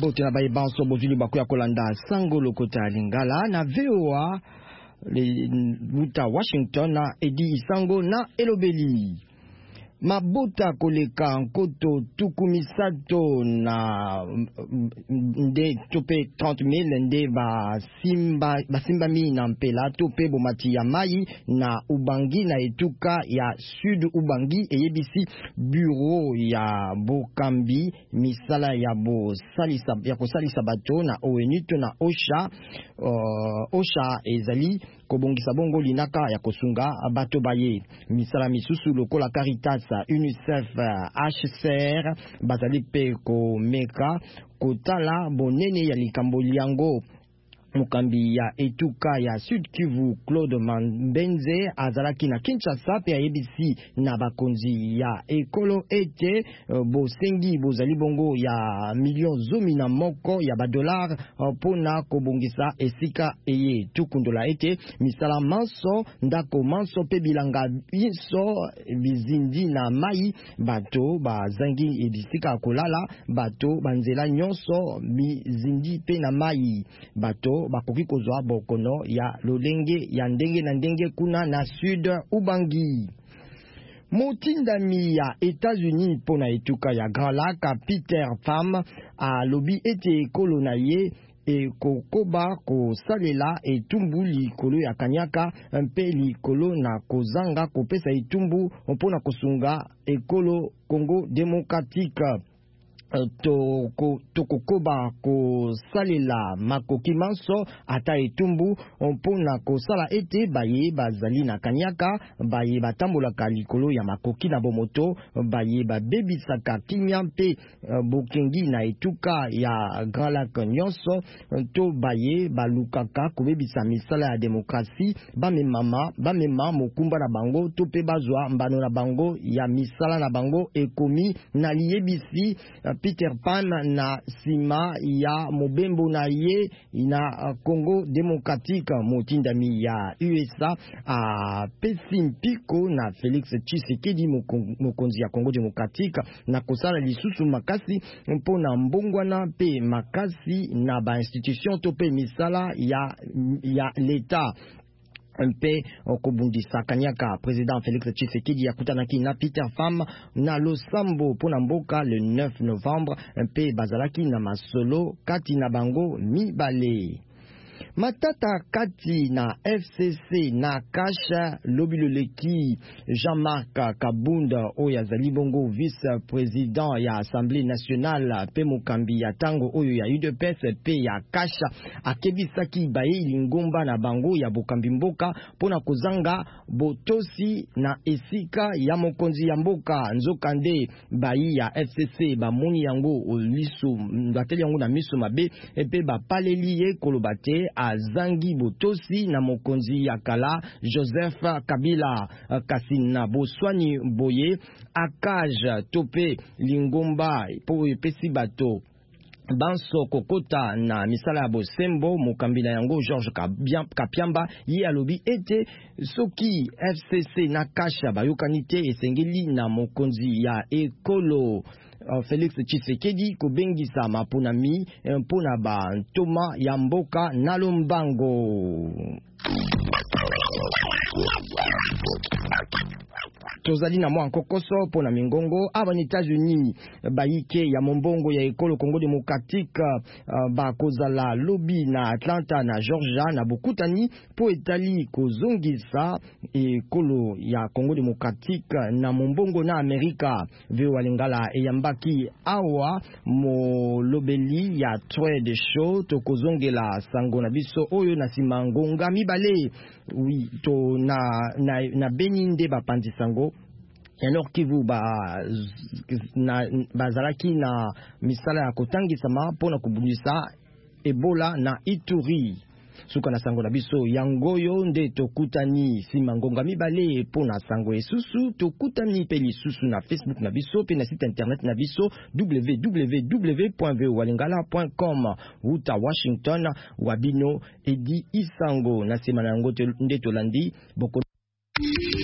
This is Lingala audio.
bote na baye banso bozuli bakuya kolanda sango lokota lingala na VOA le Wuta Washington na Edi Isango na Elobeli. Mabota koleka nkoto tukumisato na nde tope 30,000 nde basimba mi na mpela tope bomati ya mai na Ubangi na etuka ya Sud Ubangi eyebisi bureau ya bokambi misala ya kosalisa bato na ONU to na OSHA ezali kobongisa bongo linaka ya kosunga bato baye misala misusu lokola Caritas, UNICEF, HCR bazali pe komeka kotala bonene ya likambo liango. Mukambi ya etuka ya Sud Kivu Claude Mambenze azalaki na Kinshasa pe ayebisi na bakonzi ya ekolo ete bosengi bozali bongo ya million zomi na moko ya badolar pona kobongisa esika eye tukundola ete misala manso ndako manso pe bilanga biso bizindi na mai bato bazangi ebisika kolala bato banzela nyonso bizindi pe na mai bato bakoki kozwa bokono ya lolenge ya ndenge na ndenge kuna na Sud Ubangi. Motindami ya États-Unis pona etuka ya Grand Lac Peter Pham a lobi ete ekolo na ye kokoba kosalela etumbu likolo ya kanyaka mpe likolo na kozanga kopesa etumbu mpona kosunga ekolo Congo Démocratique. Tokokoba kosalela makoki manso ata etumbu mpona kosala ete baye bazali na kanyaka baye batambolaka likolo ya makoki na bomoto baye babebisaka kimia mpe bokengi na etuka ya Grand Lac nyonso to baye balukaka kobebisa misala ya demokrasi bamema mokumba na bango to pe bazwa mbano na bango ya misala na bango ekomi na liyebisi Peter Pan na sima ya mobembo na ye na Congo Démocratique. Motindami ya USA a pesi mpiko na Félix Tshisekedi mokonzi ya Congo Démocratique na kosala lisusu makasi mpona mbongwana pe makasi na ba institution to pe misala ya l'État. Mpe okobundisa kanyaka président Félix Tshisekedi akutanaki na Peter Pham na Losambo pona mboka le 9 novembre mpe bazalaki na masolo kati na bango mibale. Matata kati na FCC na Kasha lobiloleki Jean-Marc Kabunda oyo azali bongo vice-président ya Assemblée nationale pe mokambi ya tango oyo ya UDPS pe ya Kasha akebisaki baye lingomba na bango ya bokambi mboka pona kozanga botosi na esika ya mokonzi ya mboka nzokande bayi ya FCC bamoni yango lisu bateli yango na miso mabe epe bapaleli ye kolobate azangi botosi na mokonzi ya kala Joseph Kabila kasi na boswani boye akage tope lingomba po epesi bato banso kokota na misala ya bosembo mokambi na yango Georges Kapiamba ye alobi ete soki FCC na Kasha bayokanite esengeli na mokonzi ya ekolo Félix Tshisekedi kobengisa maponami mpona ba ntoma ya mboka na lombango. Tozali na mwa nkokoso pona mingongo aba ni États-Unis bayike ya mombongo ya ekolo Congo Démocratique bakozala lobi na Atlanta na Georgia na bokutani po etali kozongisa ekolo ya Congo Démocratique na mombongo na Amerika. Veo alingala eyambaki awa mo lobeli ya trade show to kozongela sango na biso oyo na simangonga mibale. Oui, to na beninde bapandi sango Nord Kivu bazalaki na misala ya kotangisama pona kubundisa Ebola na Ituri. Suka na sango na biso yangoyo nde tokutani simangonga mibale pona sango esusu tokutani pe lisusu na Facebook na biso pe na site internet na biso www.volingala.com. Wuta Washington wabino Edi Isango na semana yango nde tolandi boko